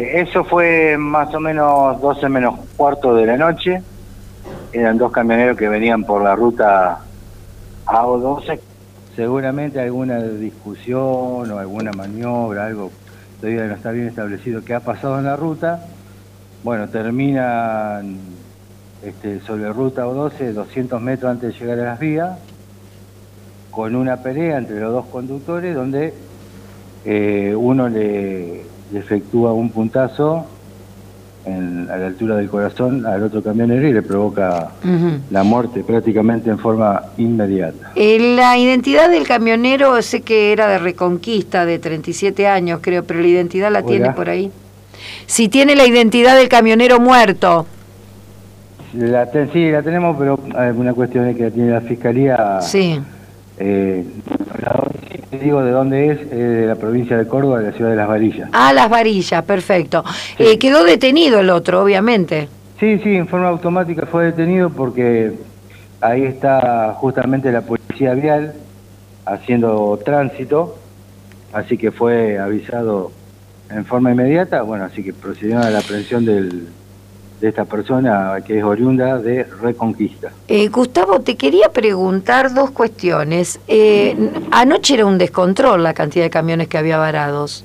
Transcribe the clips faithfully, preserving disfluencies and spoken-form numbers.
Eh, eso fue más o menos doce menos cuarto de la noche. Eran dos camioneros que venían por la ruta A O doce. Seguramente alguna discusión o alguna maniobra, algo todavía no está bien establecido que ha pasado en la ruta. Bueno, terminan este, sobre ruta O doce, doscientos metros antes de llegar a las vías, con una pelea entre los dos conductores donde eh, uno le, le efectúa un puntazo en, a la altura del corazón al otro camionero y le provoca uh-huh. la muerte prácticamente en forma inmediata. Eh, la identidad del camionero, sé que era de Reconquista, de treinta y siete años creo, pero la identidad la Hola. tiene por ahí. Si tiene la identidad del camionero muerto. La ten, sí, la tenemos, pero alguna cuestión es que la tiene la Fiscalía. Sí. Eh, te digo de dónde es, eh, de la provincia de Córdoba, de la ciudad de Las Varillas. Ah, Las Varillas, perfecto. Sí. Eh, quedó detenido el otro, obviamente. Sí, sí, en forma automática fue detenido porque ahí está justamente la policía vial haciendo tránsito, así que fue avisado en forma inmediata, bueno, así que procedieron a la aprehensión del, de esta persona que es oriunda de Reconquista. Eh, Gustavo, te quería preguntar dos cuestiones. Eh, anoche era un descontrol la cantidad de camiones que había varados.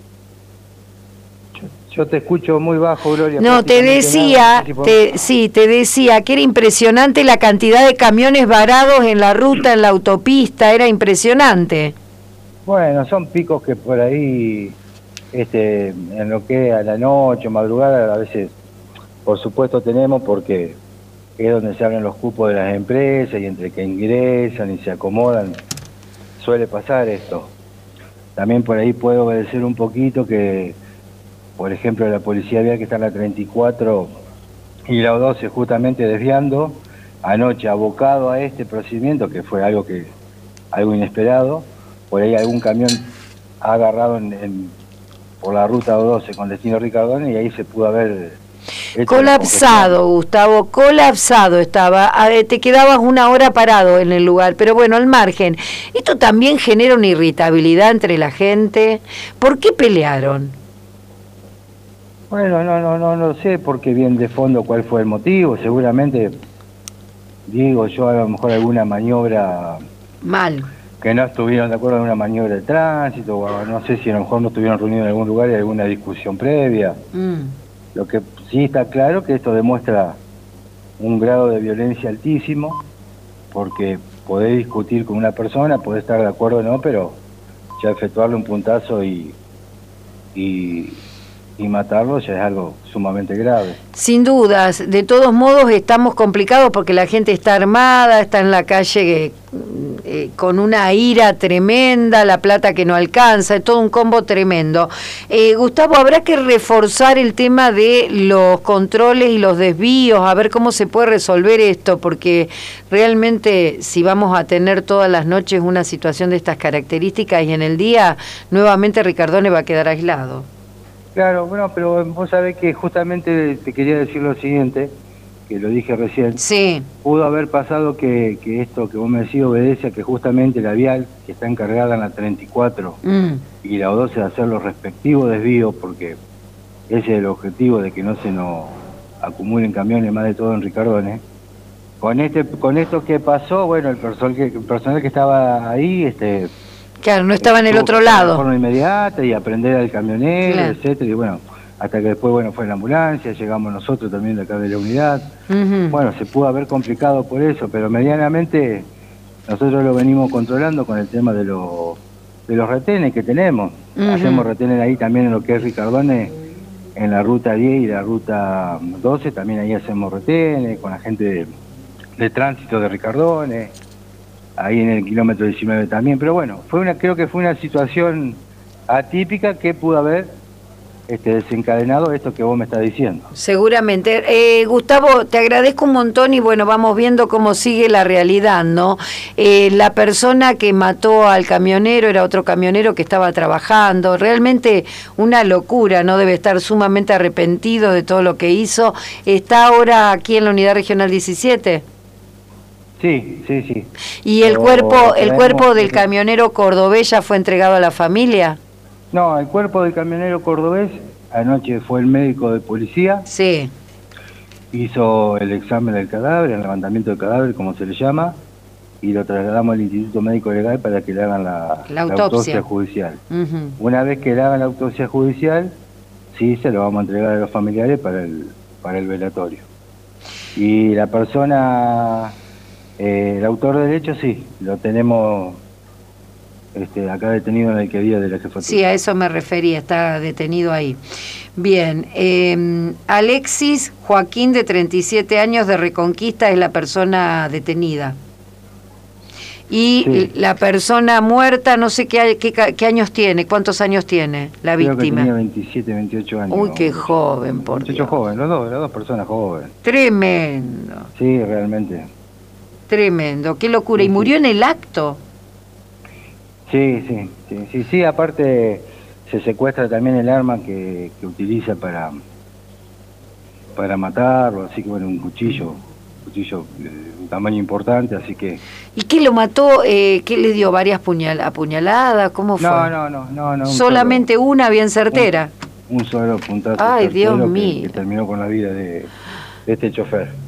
Yo, yo te escucho muy bajo, Gloria. No, te decía, nada, te, sí, te decía que era impresionante la cantidad de camiones varados en la ruta, en la autopista, era impresionante. Bueno, son picos que por ahí, este, en lo que es a la noche, madrugada, a veces, por supuesto tenemos, porque es donde se abren los cupos de las empresas y entre que ingresan y se acomodan, suele pasar esto. También por ahí puede obedecer un poquito que, por ejemplo, la policía vial que está en la treinta y cuatro y la O doce justamente desviando, anoche abocado a este procedimiento, que fue algo que algo inesperado, por ahí algún camión ha agarrado en, en, por la ruta O doce con destino Ricardone y ahí se pudo haber... Colapsado, Gustavo, colapsado estaba. A ver, te quedabas una hora parado en el lugar, pero bueno, al margen. Esto también genera una irritabilidad entre la gente. ¿Por qué pelearon? Bueno, no, no, no, no sé porque bien de fondo cuál fue el motivo. Seguramente, digo yo, a lo mejor alguna maniobra... Mal. Que no estuvieron de acuerdo en una maniobra de tránsito, o no sé si a lo mejor no estuvieron reunidos en algún lugar y alguna discusión previa. Mm. Lo que sí está claro que esto demuestra un grado de violencia altísimo, porque podés discutir con una persona, podés estar de acuerdo o no, pero ya efectuarle un puntazo y, y, y matarlo ya es algo sumamente grave. Sin dudas, de todos modos estamos complicados porque la gente está armada, está en la calle eh, con una ira tremenda, la plata que no alcanza, es todo un combo tremendo. Eh, Gustavo, habrá que reforzar el tema de los controles y los desvíos, a ver cómo se puede resolver esto, porque realmente si vamos a tener todas las noches una situación de estas características y en el día, nuevamente Ricardone va a quedar aislado. Claro, bueno, pero vos sabés que justamente te quería decir lo siguiente, que lo dije recién. Sí. Pudo haber pasado que, que esto que vos me decís obedece a que justamente la vial, que está encargada en la treinta y cuatro mm. y la O doce de hacer los respectivos desvíos, porque ese es el objetivo de que no se nos acumulen camiones, más de todo en Ricardone. Con este, con esto que pasó, bueno, el personal que, el personal que estaba ahí, este... Claro, no estaba en el otro lado. De forma inmediata y aprender al camionero, claro. etcétera, y bueno, hasta que después, bueno, fue la ambulancia, llegamos nosotros también de acá de la unidad. Uh-huh. Bueno, se pudo haber complicado por eso, pero medianamente nosotros lo venimos controlando con el tema de, lo, de los retenes que tenemos. Uh-huh. Hacemos retenes ahí también en lo que es Ricardone, en la ruta diez y la ruta doce, también ahí hacemos retenes con la gente de, de tránsito de Ricardone. Ahí en el kilómetro diecinueve también, pero bueno, fue una, creo que fue una situación atípica que pudo haber este, desencadenado esto que vos me estás diciendo. Seguramente. Eh, Gustavo, te agradezco un montón y bueno, vamos viendo cómo sigue la realidad, ¿no? Eh, la persona que mató al camionero era otro camionero que estaba trabajando, realmente una locura, ¿no? Debe estar sumamente arrepentido de todo lo que hizo. ¿Está ahora aquí en la Unidad Regional diecisiete? Sí, sí, sí. ¿Y el o, cuerpo el cuerpo del camionero cordobés ya fue entregado a la familia? No, el cuerpo del camionero cordobés anoche fue el médico de policía. Sí. Hizo el examen del cadáver, el levantamiento del cadáver, como se le llama, y lo trasladamos al Instituto Médico Legal para que le hagan la, la, autopsia. la autopsia judicial. Uh-huh. Una vez que le hagan la autopsia judicial, sí, se lo vamos a entregar a los familiares para el, para el velatorio. Y la persona, eh, el autor del hecho, sí, lo tenemos este, acá detenido en el alcaldía de la jefatura. Sí, a eso me refería, está detenido ahí. Bien, eh, Alexis Joaquín, de treinta y siete años, de Reconquista, es la persona detenida. Y sí. La persona muerta, no sé qué, qué, qué años tiene, cuántos años tiene la Creo víctima. Que tenía veintisiete, veintiocho años. Uy, qué joven, por Dios. Dios. joven, los dos, las dos personas jóvenes. Tremendo. Sí, realmente. Tremendo, qué locura. Sí, ¿Y murió sí. en el acto? Sí, sí, sí, sí, sí, aparte se secuestra también el arma que, que utiliza para para matarlo, así que bueno, un cuchillo, un cuchillo de un tamaño importante, así que... ¿Y qué lo mató? Eh, ¿Qué le dio? ¿Varias puñal apuñaladas? ¿Cómo fue? No, no, no, no, no. Un Solamente solo, una bien certera. Un, un solo puntazo. Ay, Dios mío. Que, que terminó con la vida de, de este chofer.